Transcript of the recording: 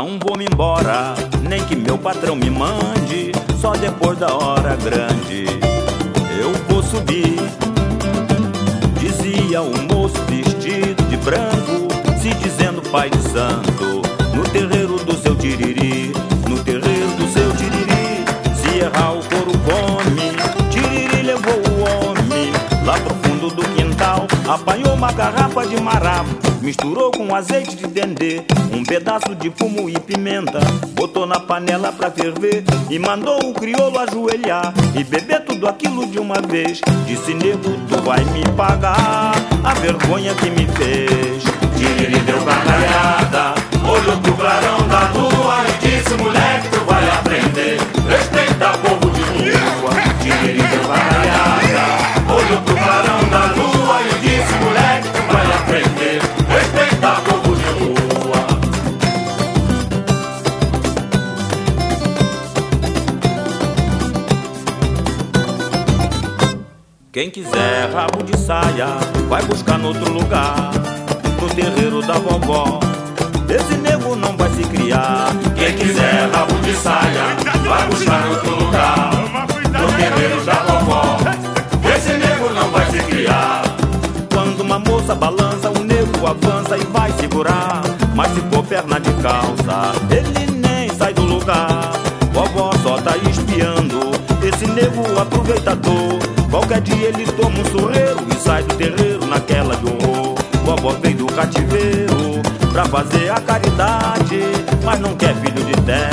Não vou me embora, nem que meu patrão me mande, só depois da hora grande eu vou subir. Dizia o moço vestido de branco, se dizendo pai de santo, no terreiro do seu tiriri, no terreiro do seu tiriri. Se errar o couro come, tiriri levou o homem lá pro fundo do quintal, apanhou uma garrafa de marafo, misturou com azeite de dendê, um pedaço de fumo e pimenta, botou na panela pra ferver e mandou o crioulo ajoelhar e beber tudo aquilo de uma vez. Disse: nego, tu vai me pagar a vergonha que me fez. Tiriri deu gargalhada, olhou pro clarão da lua e disse: moleque, tu vai aprender, respeita povo de rua. Tiriri deu gargalhada, olhou pro clarão da lua e disse: moleque, tu vai aprender, respeita povo de rua. Quem quiser rabo de saia, vai buscar noutro lugar, no terreiro da vovó. Esse nego não vai se criar. Quem quiser rabo de saia, vai buscar em outro lugar, no terreiro da vovó. Esse nego não vai se criar. Quando uma moça balança, o nego avança e vai segurar, mas se for perna de calça, ele nem sai do lugar. Vovó só tá espiando esse nego aproveitador. Qualquer dia ele toma um surreiro e sai do terreiro naquela de horror. Vovó veio do cativeiro pra fazer a caridade, mas não quer filho de terra.